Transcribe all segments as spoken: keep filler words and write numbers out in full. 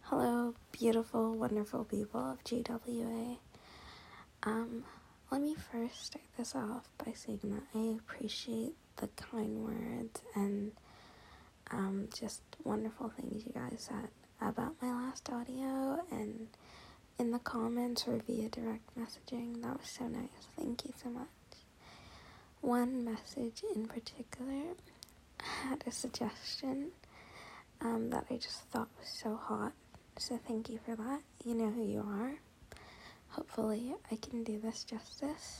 Hello, beautiful, wonderful people of G W A. Um, let me first start this off by saying that I appreciate the kind words and um, just wonderful things you guys said about my last audio and in the comments or via direct messaging. That was so nice. Thank you so much. One message in particular had a suggestion um, that I just thought was so hot. So thank you for that. You know who you are. Hopefully I can do this justice.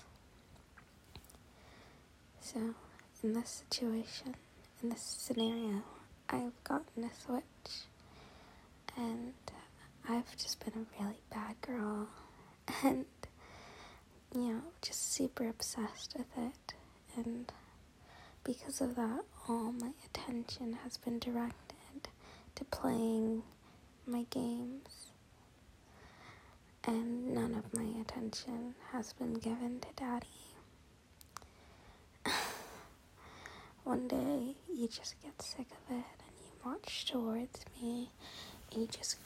So in this situation, in this scenario, I've gotten a Switch and I've just been a really bad girl and, you know, just super obsessed with it. And because of that, all my attention has been directed to playing my games, and none of my attention has been given to Daddy. One day, you just get sick of it, and you march towards me, and you just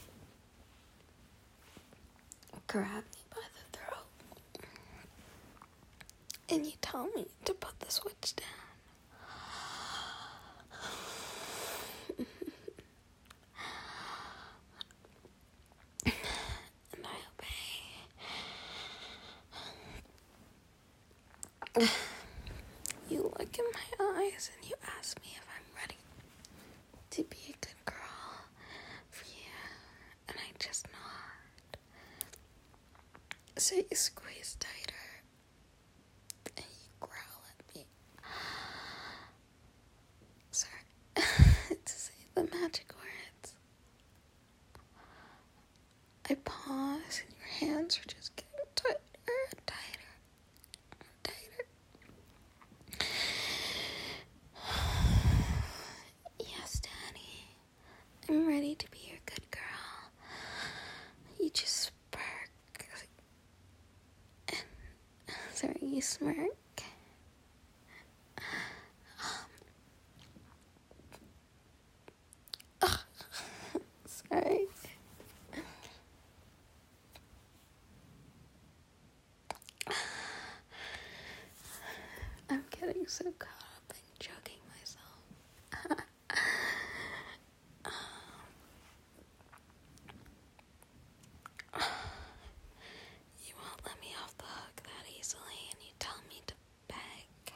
grab me by the throat, and you tell me to put the Switch down. You look in my eyes and you ask me if I'm ready to be a good girl for you, and I just nod. So you squeeze tighter and you growl at me. Sorry to say the magic words. I pause and your hands are just getting tighter and tighter and tighter. Yes, Daddy, I'm ready to be your good girl. You just spark. And, sorry, you smirk. Um, sorry. I'm getting so caught up in joking myself. You won't let me off the hook that easily, and you tell me to beg.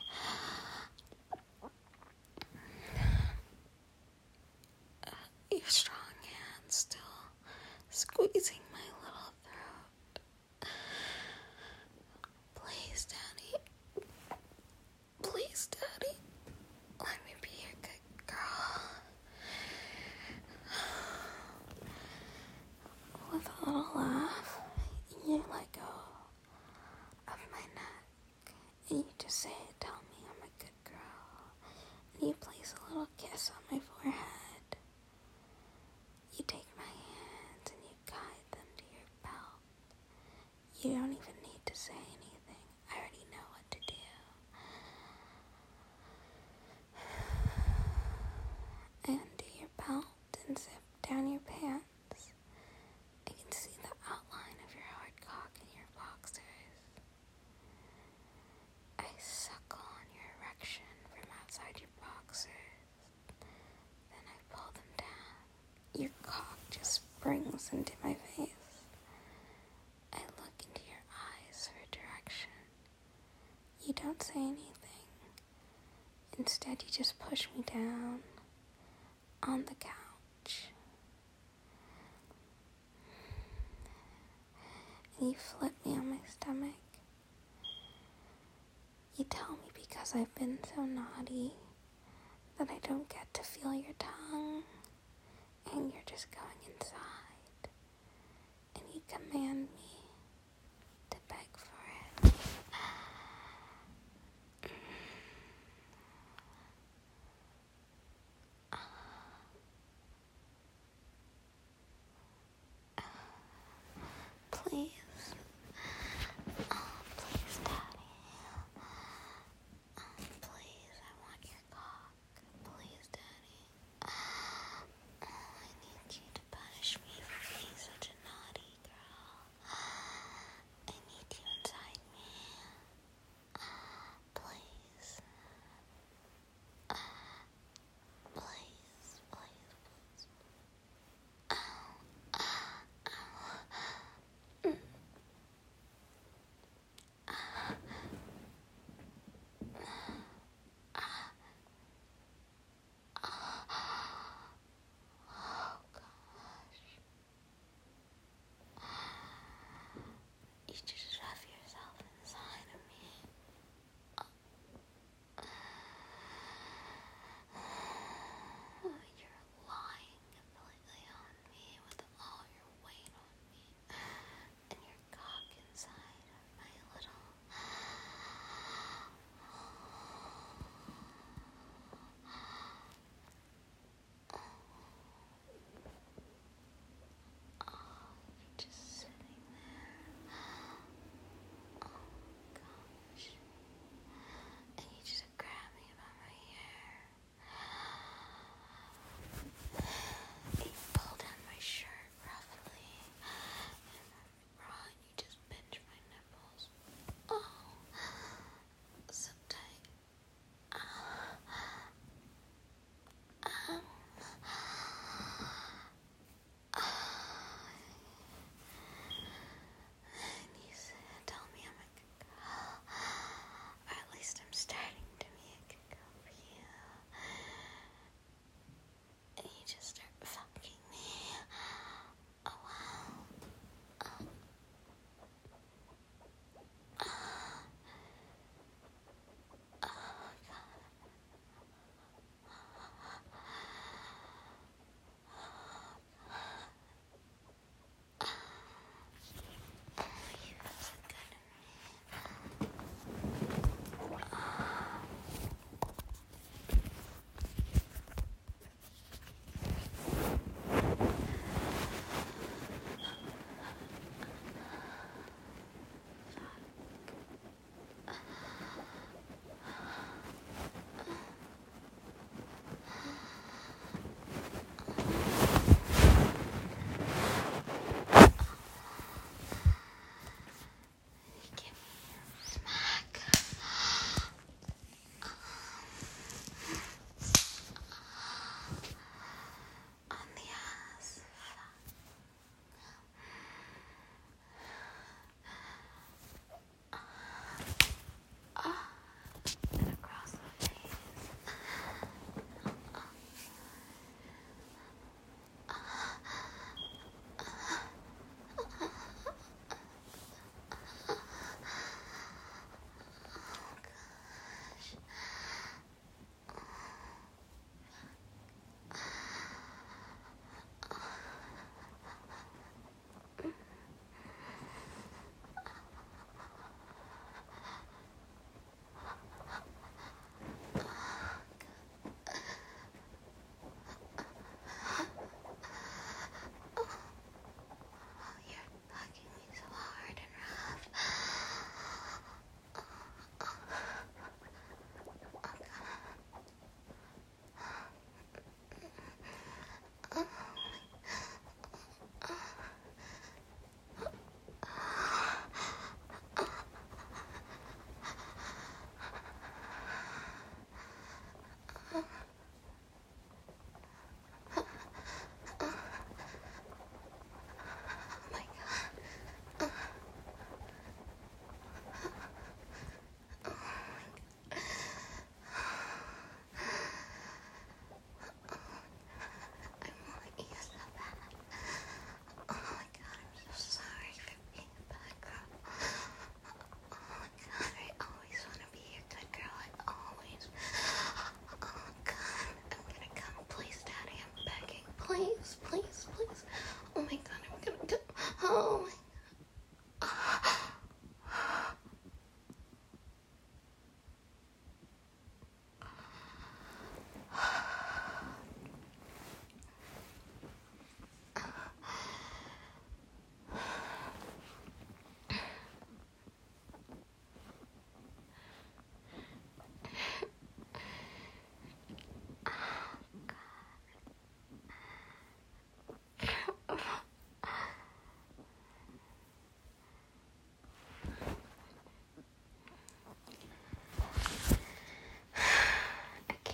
Uh, your strong hand still squeezing my little throat. Please, Daddy. Please, Daddy. Let me be your good girl. With a little laugh, you let go of my neck, and you just say, tell me I'm a good girl, and you place a little kiss on my forehead. You take my hands and you guide them to your belt. You don't even need to say anything. I already know what to do. I undo your belt and zip down your pants. I can see the outline of your hard cock in your boxers. I suckle on your erection from outside your boxers. Then I pull them down. Your cock just springs into my face. I look into your eyes for direction. You don't say anything. Instead, you just push me down on the couch. And you flip me on my stomach. You tell me because I've been so naughty that I don't get to feel your tongue, and you're just going inside, and you command me to beg for it. Please. Oh, please, Daddy. Oh, please, I want your cock. Please, Daddy. Oh, I need you to punish me for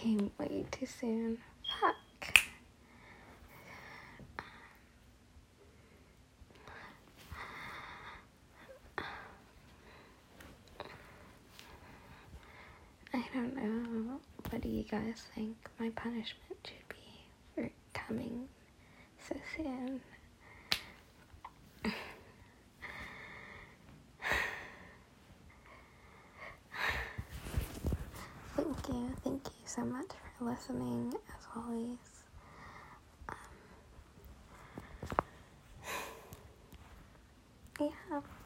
came way too soon. Fuck. I don't know. What do you guys think my punishment should be for coming so soon? Thank you. Thank you so much for listening, as always. Um, yeah.